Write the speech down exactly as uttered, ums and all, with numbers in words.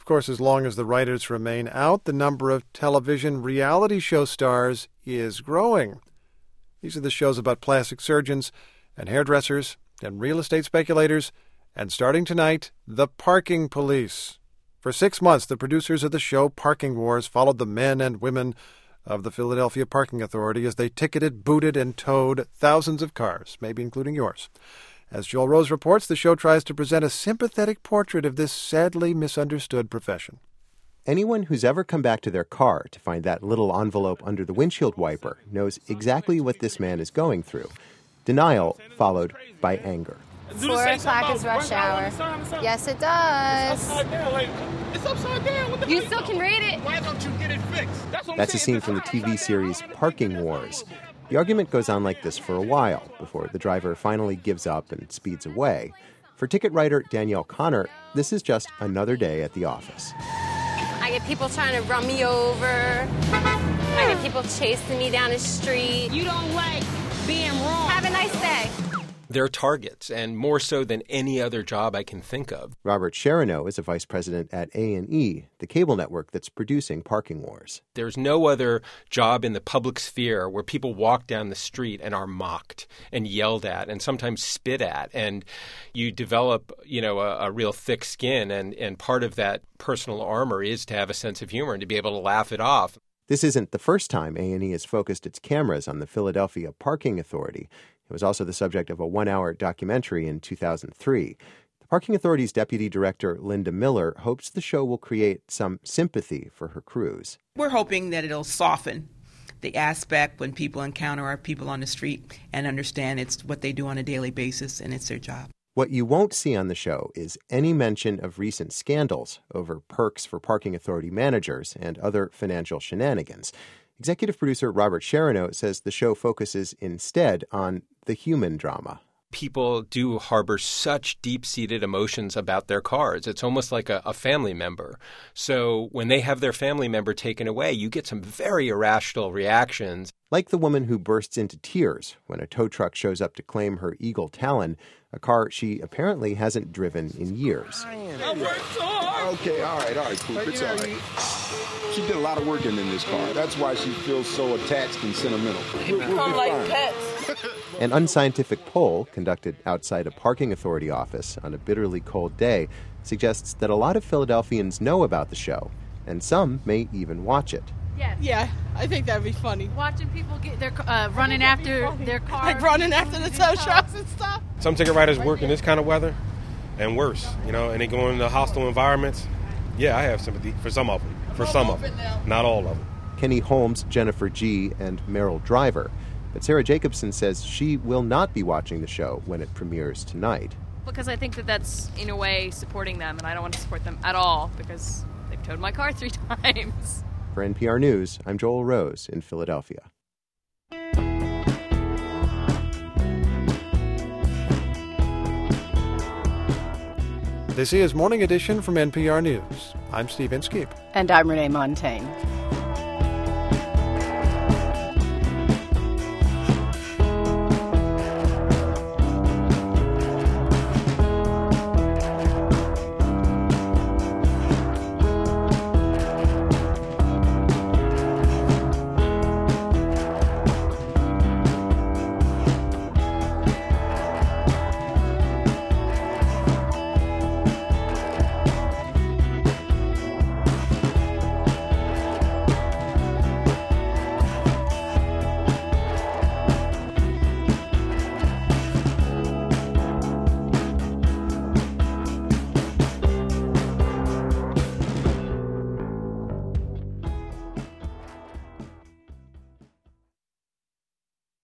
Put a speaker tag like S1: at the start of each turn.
S1: course, as long as the writers remain out, the number of television reality show stars is growing. These are the shows about plastic surgeons and hairdressers and real estate speculators, and starting tonight, the parking police. For six months, the producers of the show Parking Wars followed the men and women of the Philadelphia Parking Authority as they ticketed, booted, and towed thousands of cars, maybe including yours. As Joel Rose reports, the show tries to present a sympathetic portrait of this sadly misunderstood profession.
S2: Anyone who's ever come back to their car to find that little envelope under the windshield wiper knows exactly what this man is going through. Denial followed by anger.
S3: Four o'clock is rush hour. Yes, it does.
S4: It's upside down. Like, it's upside down. What the
S3: You still can read it.
S4: Why don't you get it fixed? That's, what
S2: That's
S4: I'm
S2: a
S4: saying.
S2: scene from the T V series Parking Wars. The argument goes on like this for a while before the driver finally gives up and speeds away. For ticket writer Danielle Connor, this is just another day at the office.
S3: I get people trying to run me over. I get people chasing me down the street.
S5: You don't like being wrong.
S3: Have a nice day.
S6: They're targets, and more so than any other job I can think of.
S2: Robert Cherineau is a vice president at A and E, the cable network that's producing Parking Wars.
S6: There's no other job in the public sphere where people walk down the street and are mocked and yelled at and sometimes spit at. And you develop, you know, a, a real thick skin, and, and part of that personal armor is to have a sense of humor and to be able to laugh it off.
S2: This isn't the first time A and E has focused its cameras on the Philadelphia Parking Authority. It was also the subject of a one-hour documentary in two thousand three. The Parking Authority's deputy director, Linda Miller, hopes the show will create some sympathy for her crews.
S7: We're hoping that it'll soften the aspect when people encounter our people on the street and understand it's what they do on a daily basis and it's their job.
S2: What you won't see on the show is any mention of recent scandals over perks for Parking Authority managers and other financial shenanigans. Executive producer Robert Cherineau says the show focuses instead on the human drama.
S6: People do harbor such deep-seated emotions about their cars. It's almost like a, a family member. So when they have their family member taken away, you get some very irrational reactions.
S2: Like the woman who bursts into tears when a tow truck shows up to claim her Eagle Talon, a car she apparently hasn't driven in years.
S8: Okay, all right, all right, Coop, it's all right. She did a lot of work in this car. That's why she feels so attached and sentimental.
S5: You
S8: We'll,
S5: become
S8: we'll
S5: like
S8: fine.
S5: pets.
S2: An unscientific poll conducted outside a parking authority office on a bitterly cold day suggests that a lot of Philadelphians know about the show, and some may even watch it.
S5: Yes. Yeah, I think that'd be funny.
S9: Watching people get their uh, running after their car,
S5: Like running after the tow trucks and stuff.
S10: Some ticket writers work in this kind of weather and worse, you know, and they go into hostile environments. Yeah, I have sympathy for some of them. For some of them. Not all of them.
S2: Kenny Holmes, Jennifer G., and Merrill Driver. But Sarah Jacobson says she will not be watching the show when it premieres tonight.
S9: because I think that that's, in a way, supporting them, and I don't want to support them at all because they've towed my car three times.
S2: For N P R News, I'm Joel Rose in Philadelphia.
S1: This is Morning Edition from N P R News. I'm Steve Inskeep.
S11: And I'm Renee Montaigne.